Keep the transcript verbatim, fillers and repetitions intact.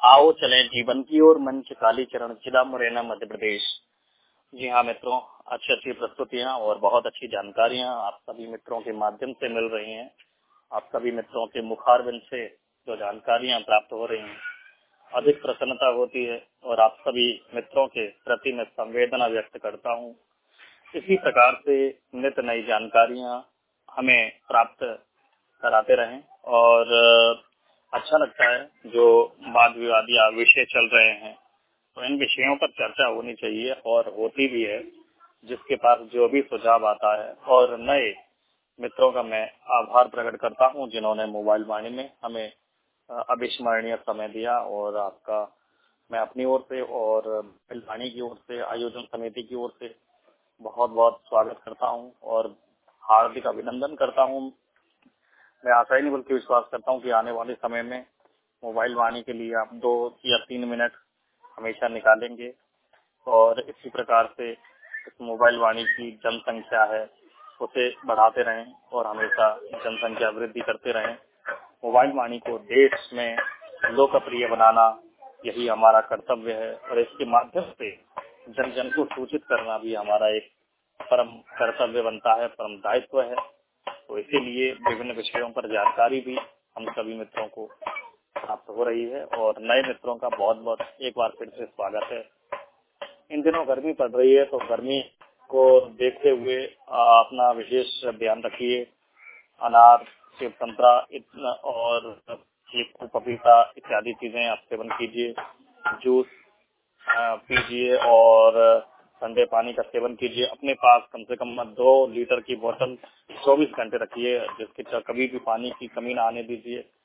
आओ चलें जीवन की ओर, मन के काली चरण, जिला मुरैना मध्य प्रदेश। जी हाँ मित्रों, अच्छी अच्छी प्रस्तुतियाँ और बहुत अच्छी जानकारियाँ आप सभी मित्रों के माध्यम से मिल रही हैं। आप सभी मित्रों के मुखारबिंद से जो जानकारियाँ प्राप्त हो रही हैं, अधिक प्रसन्नता होती है और आप सभी मित्रों के प्रति मैं संवेदना व्यक्त करता हूँ। इसी प्रकार से नित नई जानकारियाँ हमें प्राप्त कराते रहें और अच्छा लगता है जो वाद विवाद या विषय चल रहे हैं, तो इन विषयों पर चर्चा होनी चाहिए और होती भी है। जिसके पास जो भी सुझाव आता है, और नए मित्रों का मैं आभार प्रकट करता हूं जिन्होंने मोबाइल वाणी में हमें अविस्मरणीय समय दिया। और आपका मैं अपनी ओर से और मोबाइल वाणी की ओर से, आयोजन समिति की ओर से बहुत बहुत स्वागत करता हूं और हार्दिक अभिनंदन करता हूं। मैं आशा ही नहीं बल्कि विश्वास करता हूं कि आने वाले समय में मोबाइल वाणी के लिए आप दो या तीन मिनट हमेशा निकालेंगे और इसी प्रकार से इस मोबाइल वाणी की जनसंख्या है उसे बढ़ाते रहें और हमेशा जनसंख्या वृद्धि करते रहें। मोबाइल वाणी को देश में लोकप्रिय बनाना यही हमारा कर्तव्य है और इसके माध्यम से जन जन को सूचित करना भी हमारा एक परम कर्तव्य बनता है, परम दायित्व है। तो इसीलिए विभिन्न विषयों पर जानकारी भी हम सभी मित्रों को प्राप्त हो रही है और नए मित्रों का बहुत बहुत एक बार फिर से स्वागत है। इन दिनों गर्मी पड़ रही है, तो गर्मी को देखते हुए अपना विशेष ध्यान रखिए। अनार, सेब, संतरा और चीकू, पपीता इत्यादि चीजें आप सेवन कीजिए। जूस पीजिए और ठंडे पानी का सेवन कीजिए। अपने पास कम से कम दो लीटर की बोतल चौबीस घंटे रखिए, जिसके कभी भी पानी की कमी ना आने दीजिए।